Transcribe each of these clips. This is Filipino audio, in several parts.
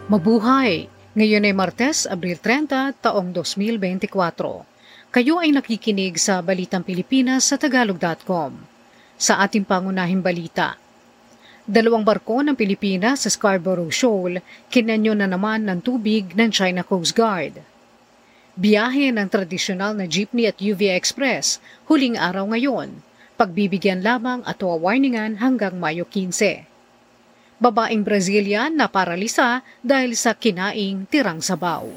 Mabuhay! Ngayon ay Martes, Abril 30, taong 2024. Kayo ay nakikinig sa Balitang Pilipinas sa Tagalog.com. Sa ating pangunahing balita, dalawang barko ng Pilipinas sa Scarborough Shoal, kinanyo na naman ng tubig ng China Coast Guard. Biyahe ng tradisyonal na jeepney at UV Express, huling araw ngayon. Pagbibigyan lamang at warningan hanggang Mayo 15. Babaeng Brazilian na paralisa dahil sa kinaing tirang sabaw.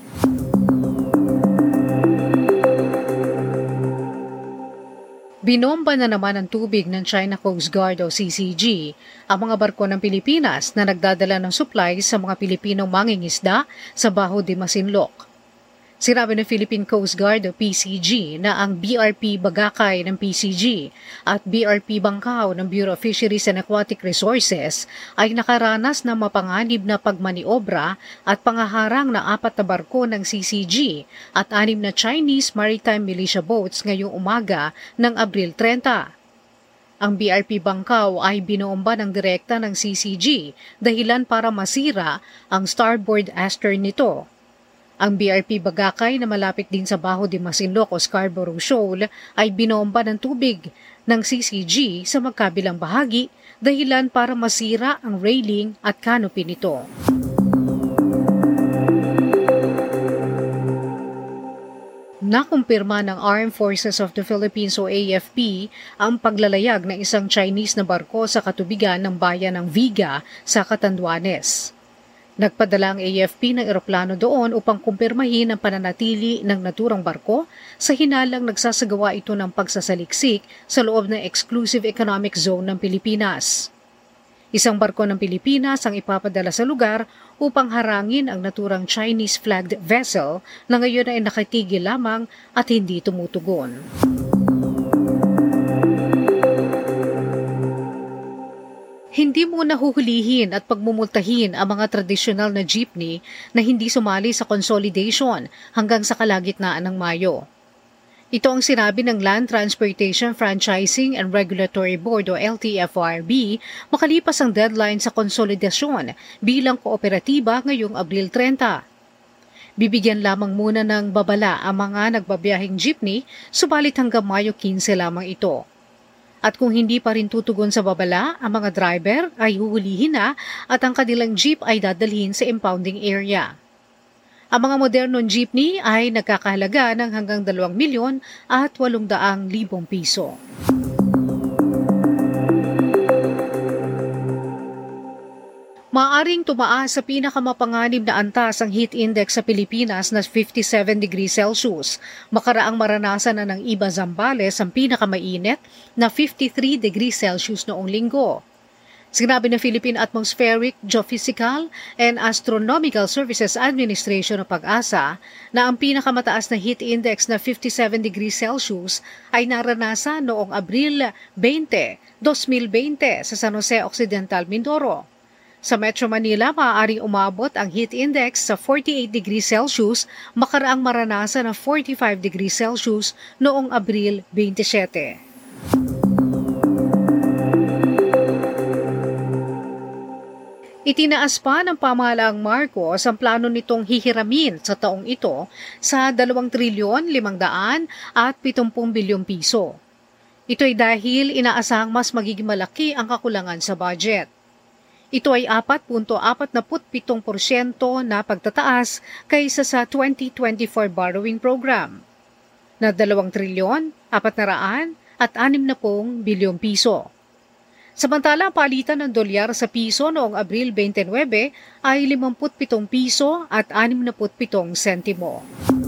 Binomba na naman ang tubig ng China Coast Guard o CCG ang mga barko ng Pilipinas na nagdadala ng supplies sa mga Pilipinong mangingisda sa Baho de Masinloc. Sinabi ng Philippine Coast Guard o PCG na ang BRP Bagakay ng PCG at BRP Bangkao ng Bureau of Fisheries and Aquatic Resources ay nakaranas ng mapanganib na pagmaniobra at pangaharang na 4 na barko ng CCG at 6 na Chinese Maritime Militia boats ngayong umaga ng Abril 30. Ang BRP Bangkao ay binomba ng direkta ng CCG dahilan para masira ang starboard astern nito. Ang BRP Bagakay na malapit din sa Baho de Masinloc o Scarborough Shoal ay binomba ng tubig ng CCG sa magkabilang bahagi dahilan para masira ang railing at canopy nito. Nakumpirma ng Armed Forces of the Philippines o AFP ang paglalayag ng isang Chinese na barko sa katubigan ng bayan ng Viga sa Catanduanes. Nagpadala ang AFP ng eroplano doon upang kumpirmahin ang pananatili ng naturang barko sa hinalang nagsasagawa ito ng pagsasaliksik sa loob ng Exclusive Economic Zone ng Pilipinas. Isang barko ng Pilipinas ang ipapadala sa lugar upang harangin ang naturang Chinese-flagged vessel na ngayon ay nakatigil lamang at hindi tumutugon. Hindi muna huhulihin at pagmumultahin ang mga tradisyonal na jeepney na hindi sumali sa consolidation hanggang sa kalagitnaan ng Mayo. Ito ang sinabi ng Land Transportation Franchising and Regulatory Board o LTFRB makalipas ang deadline sa konsolidasyon bilang kooperatiba ngayong Abril 30. Bibigyan lamang muna ng babala ang mga nagbabiyaheng jeepney, subalit hanggang Mayo 15 lamang ito. At kung hindi pa rin tutugon sa babala, ang mga driver ay huhulihin na at ang kanilang jeep ay dadalhin sa impounding area. Ang mga modernong jeepney ay nagkakahalaga ng hanggang 2,800,000 piso. Maaring tumaas sa pinakamapanganib na antas ang heat index sa Pilipinas na 57 degrees Celsius. Makaraang maranasan na ng iba Zambales ang pinakamainit na 53 degrees Celsius noong linggo. Sinabi ng Philippine Atmospheric, Geophysical and Astronomical Services Administration o PAGASA na ang pinakamataas na heat index na 57 degrees Celsius ay naranasan noong Abril 20, 2020 sa San Jose Occidental, Mindoro. Sa Metro Manila, maaaring umabot ang heat index sa 48 degrees Celsius, makaraang maranasan ng 45 degrees Celsius noong Abril 27. Itinaas pa ng pamahalaang Marcos ang plano nitong hihiramin sa taong ito sa 2,570 bilyong piso. Ito ay dahil inaasahang mas magiging malaki ang kakulangan sa budget. Ito ay 4.47% na pagtataas kaysa sa 2024 borrowing program na 2,460 bilyong piso. Samantala, ang palitan ng dolyar sa piso noong Abril 29 ay 57 piso at 67 sentimo.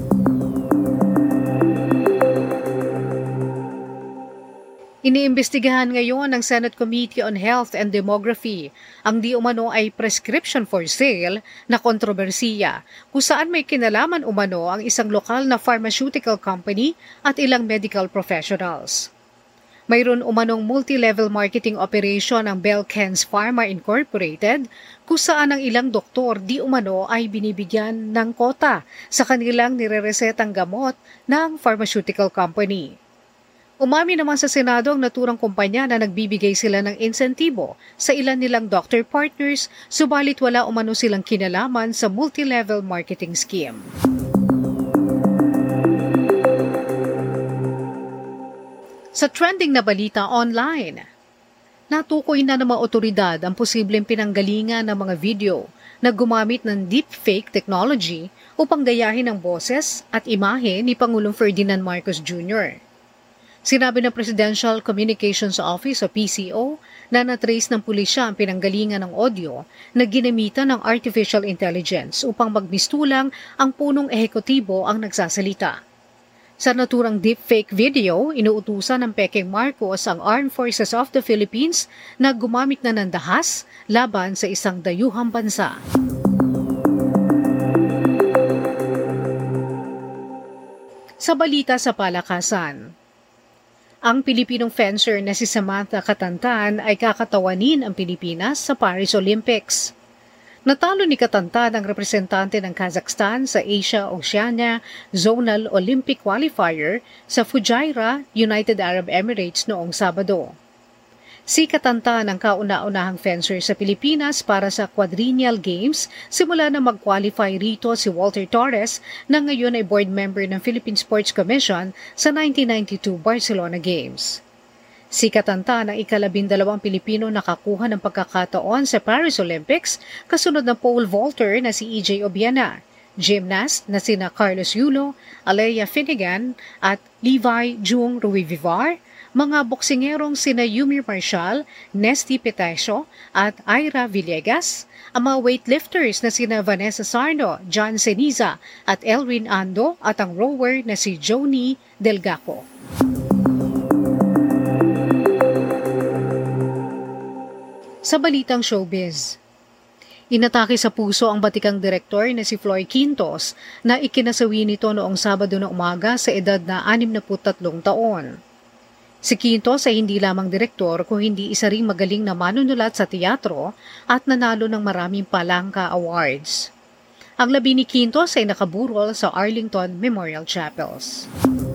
Iniimbestigahan ngayon ng Senate Committee on Health and Demography ang di umano ay prescription for sale na kontrobersiya kung saan may kinalaman umano ang isang lokal na pharmaceutical company at ilang medical professionals. Mayroon umanong multi-level marketing operation ng Belkens Pharma Incorporated kung saan ang ilang doktor di umano ay binibigyan ng kota sa kanilang nireresetang gamot ng pharmaceutical company. Umami naman sa Senado ang naturang kumpanya na nagbibigay sila ng insentibo sa ilan nilang doctor partners, subalit wala umano silang kinalaman sa multi-level marketing scheme. Sa trending na balita online, natukoy na ng mga otoridad ang posibleng pinanggalingan ng mga video na gumamit ng deepfake technology upang gayahin ang boses at imahe ni Pangulong Ferdinand Marcos Jr. Sinabi ng Presidential Communications Office o PCO na natrace ng pulisya ang pinanggalingan ng audio na ginamitan ng artificial intelligence upang magmistulang ang punong ehekutibo ang nagsasalita. Sa naturang deepfake video, inuutusan ng Pekeng Marcos ang Armed Forces of the Philippines na gumamit na ng dahas laban sa isang dayuhang bansa. Sa balita sa palakasan, ang Pilipinong fencer na si Samantha Katantan ay kakatawanin ang Pilipinas sa Paris Olympics. Natalo ni Katantan ang representante ng Kazakhstan sa Asia-Oceania Zonal Olympic Qualifier sa Fujairah, United Arab Emirates noong Sabado. Si Katantan ang kauna-unahang fencer sa Pilipinas para sa Quadrennial Games simula na mag-qualify rito si Walter Torres na ngayon ay board member ng Philippine Sports Commission sa 1992 Barcelona Games. Si Katantan ang ika-12 Pilipino nakakuha ng pagkakataon sa Paris Olympics kasunod ng pole vaulter na si EJ Obiana, gymnast na sina Carlos Yulo, Alea Finnegan at Levi Jung Ruivivar, mga boksingerong sina Yumir Marshall, Nesty Petesio at Ira Villegas, ang mga weightlifters na sina Vanessa Sarno, John Ceniza at Elrin Ando at ang rower na si Joni Delgaco. Sa balitang showbiz, inatake sa puso ang batikang direktor na si Floy Quintos na ikinasawi nito noong Sabado na umaga sa edad na 63 taon. Si Quintos ay hindi lamang direktor kung hindi isa ring magaling na manunulat sa teatro at nanalo ng maraming palangka awards. Ang labi ni Quintos ay nakaburol sa Arlington Memorial Chapels.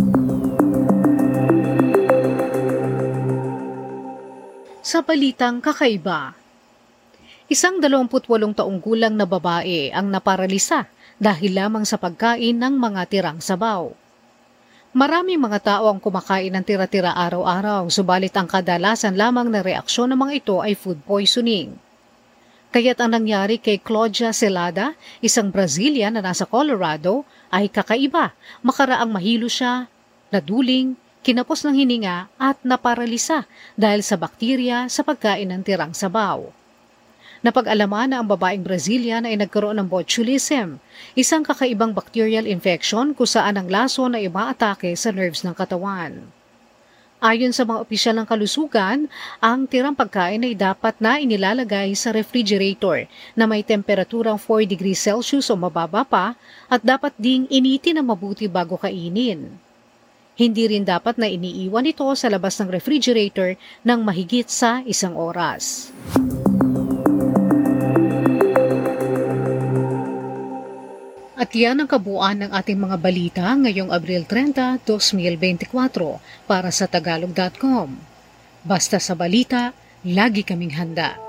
Sa balitang kakaiba, isang 28 taong gulang na babae ang naparalisa dahil lamang sa pagkain ng mga tirang sabaw. Maraming mga tao ang kumakain ng tira-tira araw-araw, subalit ang kadalasan lamang na reaksyon ng mga ito ay food poisoning. Kaya't ang nangyari kay Claudia Celada, isang Brazilian na nasa Colorado, ay kakaiba. Makaraang mahilo siya, naduling, kinapos ng hininga at naparalisa dahil sa bakterya sa pagkain ng tirang sabaw. Napag-alaman na ang babaeng Brazilian ay nagkaroon ng botulism, isang kakaibang bacterial infection kung saan ang lason ay umaatake sa nerves ng katawan. Ayon sa mga opisyal ng kalusugan, ang tirang pagkain ay dapat na inilalagay sa refrigerator na may temperaturang 4 degrees Celsius o mababa pa at dapat ding initin na mabuti bago kainin. Hindi rin dapat na iniiwan ito sa labas ng refrigerator ng mahigit sa 1 oras. At yan ang kabuuan ng ating mga balita ngayong Abril 30, 2024 para sa Tagalog.com. Basta sa balita, lagi kaming handa.